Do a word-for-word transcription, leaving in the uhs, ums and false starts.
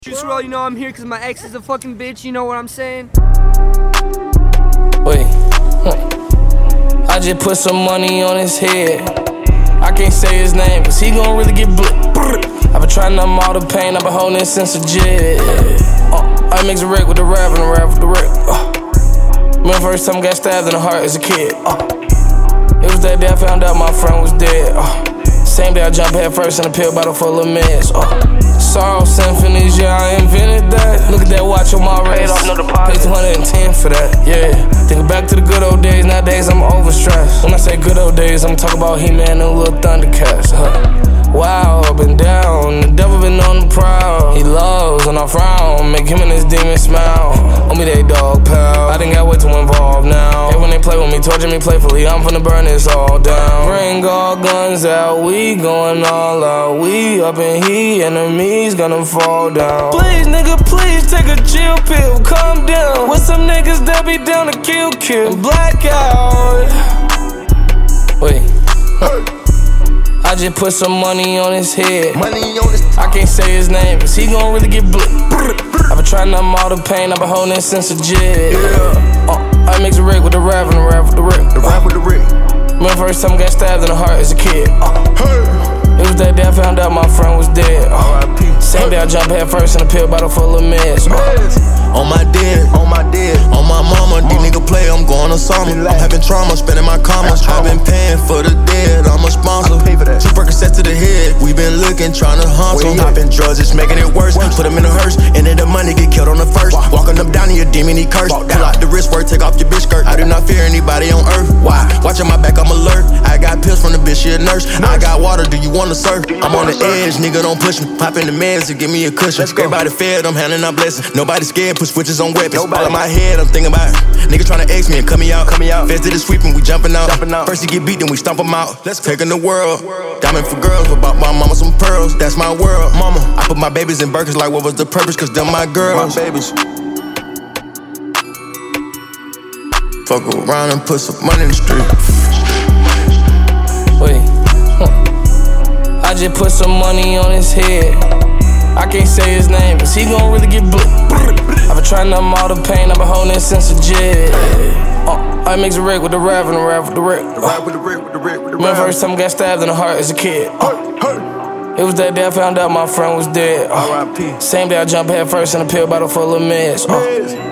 Juice WRLD, you know I'm here because my ex is a fucking bitch, you know what I'm saying? Wait, huh. I just put some money on his head. I can't say his name, cause he gon' really get blit. I been trying to numb all the pain, I been holding it since a jit. uh, I mix a wreck with the rap and the rap with the wreck. uh. Remember first time I got stabbed in the heart as a kid. uh. It was that day I found out my friend was dead. uh. Same day I jumped head first in a pill bottle full of meds. uh. Sorrow symphonies, yeah, I invented that. Look at that watch on my wrist. Paid two hundred ten for that, yeah. Thinking back to the good old days, nowadays I'm overstressed. When I say good old days, I'm talking about He-Man and Little Thundercats, huh. Wow, up and down, the devil been on the prowl. He loves when I frown, make him and his demon smile. On me they dog pal, I done got way too involved now. Hey, when they play with me, torture me playfully, I'm finna burn this all down. Bring all guns out, we going all out. We up in heat, enemies gonna fall down. Please nigga, please take a chill pill, calm down. With some niggas that be down to kill, kill, black out. Wait, huh. I just put some money on his head. Money on his I can't say his name, cause he gon' really get blit. I been trying to numb all the pain, I been holding it since a jit. Yeah. uh, I mix a rig with the rap and the rap with the wreck. The rap with the rig. Remember first time I got stabbed in the heart as a kid. uh. It was that day I found out my friend was dead. uh. R I P Same day I jumped head first in a pill bottle full of meds. uh. On my dead, on my dead, on my mama. These niggas play, I'm going to summer. I'm having trauma, spending my commas. I've been paying for the dead, I'm a sponsor. Two Percocets to the head, we been looking, trying to hunt them. Popping drugs, it's making it worse. Put them in a hearse, and then the money get killed on the first. Walking up down to your demon, he cursed. Pull out the wrist work, take off your bitch skirt. I do not fear anybody on earth. Why? Watching my back, I'm alert. I got pills from the bitch, she a nurse. I got water, do you wanna surf? I'm on the edge, nigga, don't push me. Pop in the meds to give me a cushion. Everybody fed, I'm handing out blessings. Nobody scared, put switches on weapons. All in my head, I'm thinking about nigga trying to X me and cut me out. Cut me out. Feds did the sweeping, we jumping out. jumping out. First he get beat, then we stomp him out. Let's taking the world. Diamond for girls, but bought my mama some pearls. That's my world, mama. I put my babies in Birkins like what was the purpose? Cause them my girls. My babies. Fuck around and put some money in the street. Wait, huh. I just put some money on his head. I can't say his name, cause he gon' really get blit. I been trying to numb all the pain, I been holding it since a jit. uh, I mix a rig with the rap and the rap with the wreck. uh. Remember first time I got stabbed in the heart as a kid. uh. It was that day I found out my friend was dead. uh. R I P Same day I jumped head first in a pill bottle full of meds. uh.